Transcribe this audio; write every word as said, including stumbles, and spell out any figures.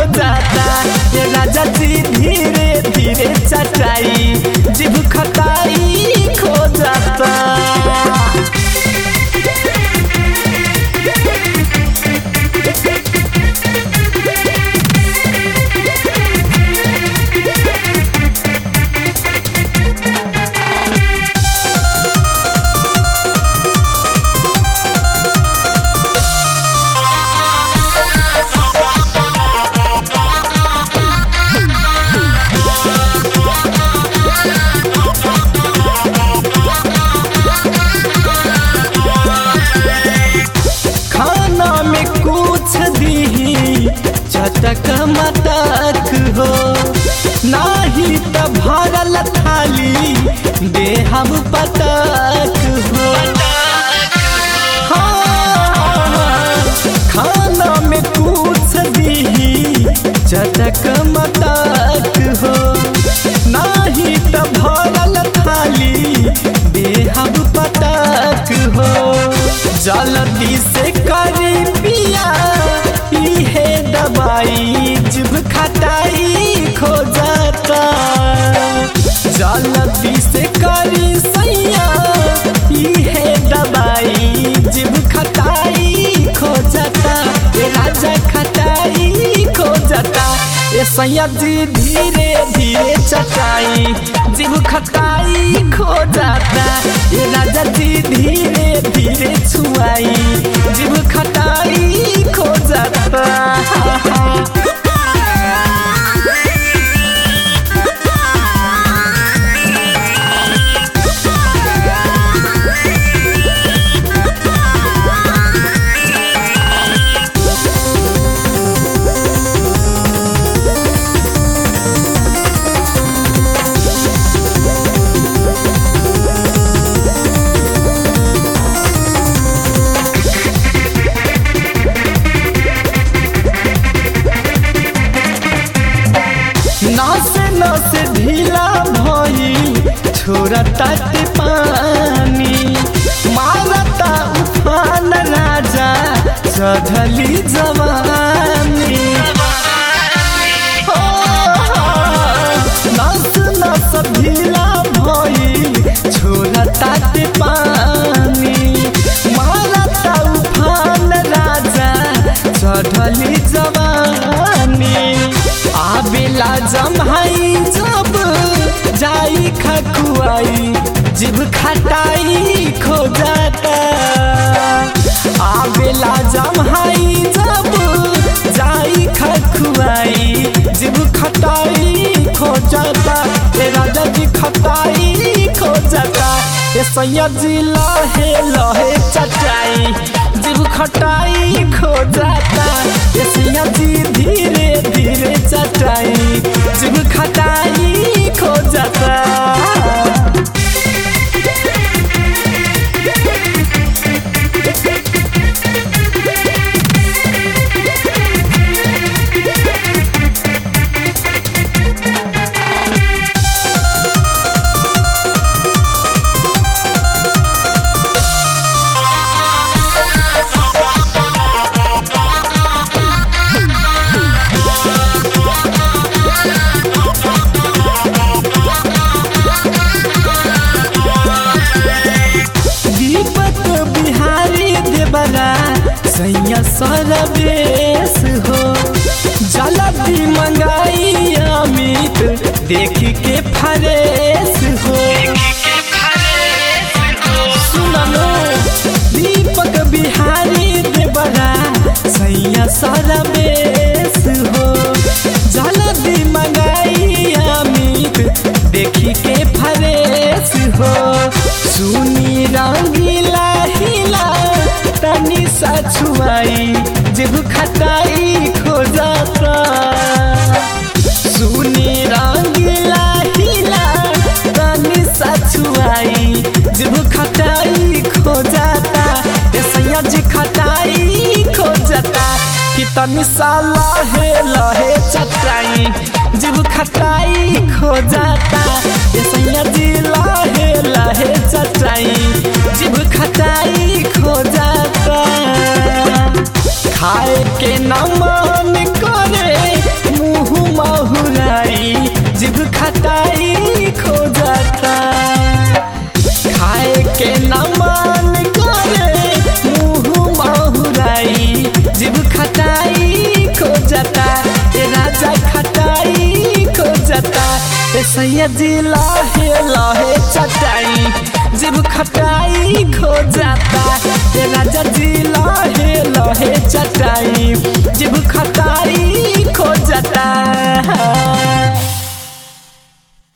जाता ये राजा जी धीरे धीरे चटाई जिभ खटाई खो जाता। चटक मटक हो नाही त भरल थाली देहब पटक हो। हाँ, खाना में कुछ दी चटक मटक हो नाही त भरल थाली देहब पटक हो। जल्दी से करी पिया इहे दवाई जिभ खटाई खो जाता। जल्दी से करी सैया इहे दवाई जिभ खटाई खो जाता ये राजा खटाई खो जाता ये सैया जी धीरे धीरे चटाई जिभ खटाई खो जाता ये राजा जी धीरे धीरे छुआई जिभ खटाई खो जाता। नस नस ढीला भइल छोड़ता पानी मारता उफान राजा चढ़ली जवानी। नस नस ढीला भइल छोड़ता पानी मारता उफान राजा चढ़ली जवानी। आबेला जम्हाई जब जाई खकुआई जिभ खटाई खो जाता। आबेला जम्हाई जब जाई खकुआई जिभ खटाई खो जाता ये राजा जी खटाई खो जाता ये सैया जी लहे लहे चटाई जिभ खटाई खो जाता ये सैया जी धीरे धीरे चटाई जिभ खटाई खो जाता। सैया सरवेश हो जल्दी मंगाई अमित देख के फरेश हो। सुनो दीपक बिहारी देवरा सैया सरवेश हो जल्दी मंगाई अमित देख के फरेश हो। सुनी रंगीला हिला तनी सा छुआई जिभ खटाई खो जाता। सुनी रंगीला हिला तनी सा छुआई जिभ खटाई खो जाता ये सैया जी खटाई खो जाता कि तनी सा लहे लहे चटाई जिभ खटाई खो जाता ये सैया जी लहे लहे चटाई जिभ खटाई खो जाता। खाए के न मन करे जाता ए सैया जी लाहे लाहे चटाई जब खटाई खो जाता ए राजा